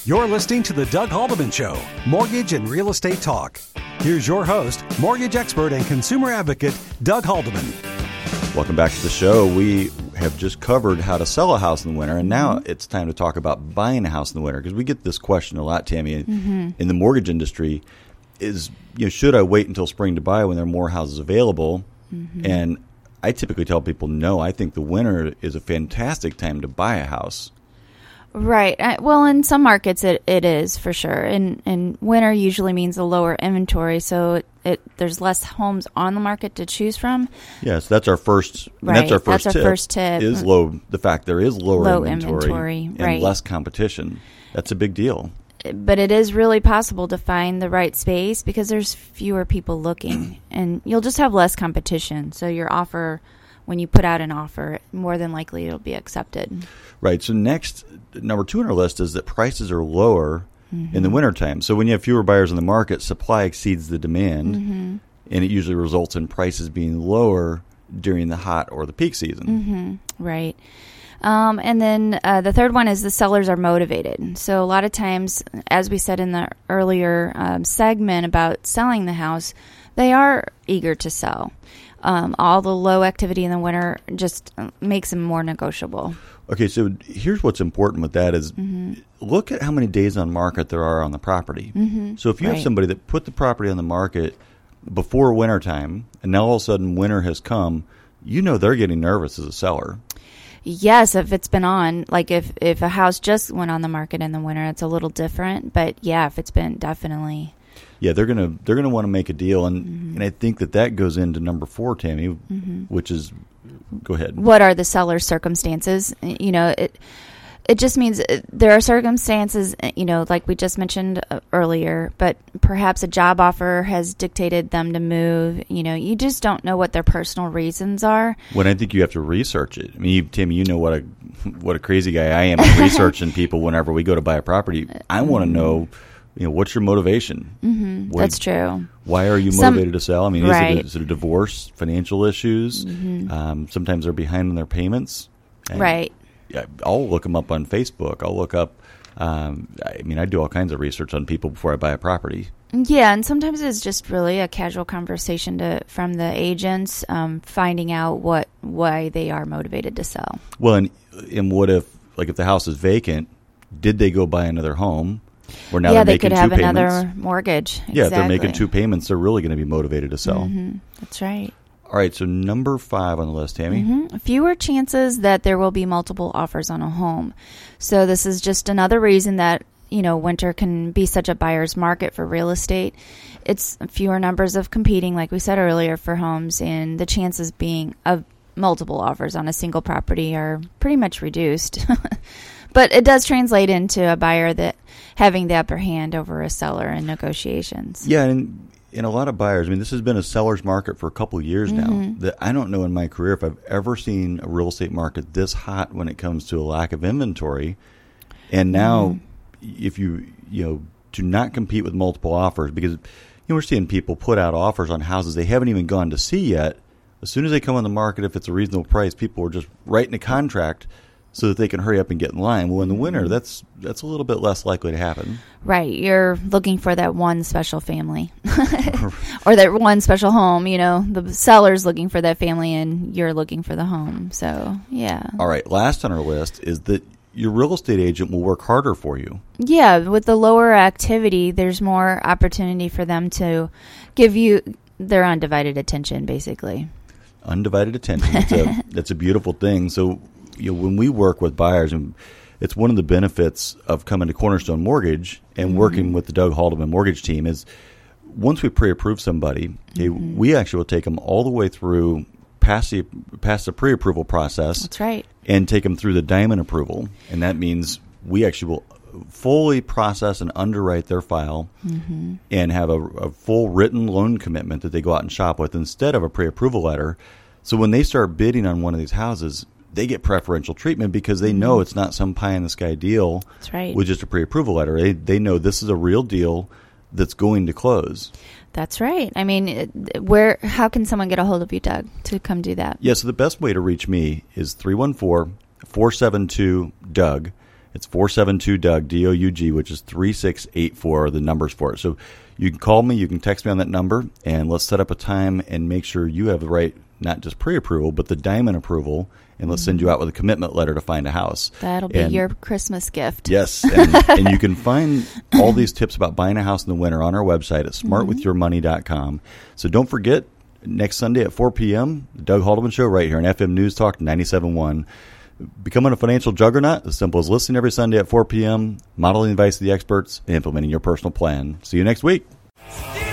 You're listening to The Doug Haldeman Show, Mortgage and Real Estate Talk. Here's your host, mortgage expert and consumer advocate, Doug Haldeman. Welcome back to the show. We have just covered how to sell a house in the winter, and now it's time to talk about buying a house in the winter, because we get this question a lot, Tammy, in the mortgage industry is, should I wait until spring to buy when there are more houses available? And I typically tell people, no, I think the winter is a fantastic time to buy a house. Right. Well, in some markets it is for sure. And winter usually means a lower inventory, so there's less homes on the market to choose from. Yes, that's our first. Right. That's our first tip. First tip is the fact there is low inventory and right. less competition. That's a big deal. But it is really possible to find the right space because there's fewer people looking, and you'll just have less competition. So your offer, when you put out an offer, more than likely it'll be accepted. Right. So next, number 2 on our list is that prices are lower in the wintertime. So when you have fewer buyers in the market, supply exceeds the demand, and it usually results in prices being lower during the hot or the peak season. Right. And then the third one is the sellers are motivated. So a lot of times, as we said in the earlier segment about selling the house, they are eager to sell. All the low activity in the winter just makes them more negotiable. Okay, so here's what's important with that is look at how many days on market there are on the property. So if you have somebody that put the property on the market before wintertime, and now all of a sudden winter has come, they're getting nervous as a seller. Yes, if it's been on, like if a house just went on the market in the winter, it's a little different. But yeah, if it's been, definitely. Yeah, they're gonna want to make a deal, and I think that goes into number 4, Tammy, which is, go ahead. What are the seller's circumstances? It just means there are circumstances, like we just mentioned earlier, but perhaps a job offer has dictated them to move. You just don't know what their personal reasons are. When I think you have to research it. I mean, Tammy, what a crazy guy I am at researching people whenever we go to buy a property. I want to know, what's your motivation? That's true. Why are you motivated to sell? I mean, is it a divorce, financial issues? Sometimes they're behind on their payments. Right. I'll look them up on Facebook. I'll look up, I do all kinds of research on people before I buy a property. Yeah, and sometimes it's just really a casual conversation from the agents, finding out why they are motivated to sell. Well, and what if the house is vacant, did they go buy another home? Or now they're they making could have 2 payments? Another mortgage. Exactly. Yeah, if they're making 2 payments, they're really going to be motivated to sell. That's right. All right, so number 5 on the list, Tammy. Fewer chances that there will be multiple offers on a home. So this is just another reason that, winter can be such a buyer's market for real estate. It's fewer numbers of competing, like we said earlier, for homes, and the chances of multiple offers on a single property are pretty much reduced. But it does translate into a buyer that having the upper hand over a seller in negotiations. Yeah, and a lot of buyers, this has been a seller's market for a couple of years now. That I don't know in my career if I've ever seen a real estate market this hot when it comes to a lack of inventory. And now, if you do not compete with multiple offers, because we're seeing people put out offers on houses they haven't even gone to see yet. As soon as they come on the market, if it's a reasonable price, people are just writing a contract so that they can hurry up and get in line. Well, in the winter, that's a little bit less likely to happen. Right. You're looking for that one special family or that one special home. The seller's looking for that family and you're looking for the home. So, yeah. All right. Last on our list is that your real estate agent will work harder for you. Yeah. With the lower activity, there's more opportunity for them to give you their undivided attention, basically. Undivided attention. That's a beautiful thing. So, when we work with buyers, and it's one of the benefits of coming to Cornerstone Mortgage and working with the Doug Haldeman Mortgage team is once we pre-approve somebody, we actually will take them all the way through past the pre-approval process. That's right. And take them through the diamond approval. And that means we actually will fully process and underwrite their file and have a full written loan commitment that they go out and shop with instead of a pre-approval letter. So when they start bidding on one of these houses, they get preferential treatment because they know it's not some pie-in-the-sky deal. That's right. With just a pre-approval letter. They know this is a real deal that's going to close. That's right. How can someone get a hold of you, Doug, to come do that? Yeah, so the best way to reach me is 314-472-DOUG. It's 472-DOUG, D-O-U-G, which is 3684, the numbers for it. So you can call me, you can text me on that number, and let's set up a time and make sure you have the right, not just pre-approval, but the diamond approval, and let's send you out with a commitment letter to find a house. That'll be your Christmas gift. Yes, and you can find all these tips about buying a house in the winter on our website at smartwithyourmoney.com. So don't forget, next Sunday at 4 p.m., the Doug Haldeman Show right here on FM News Talk 97.1. Becoming a financial juggernaut, as simple as listening every Sunday at 4 p.m., modeling advice of the experts, and implementing your personal plan. See you next week.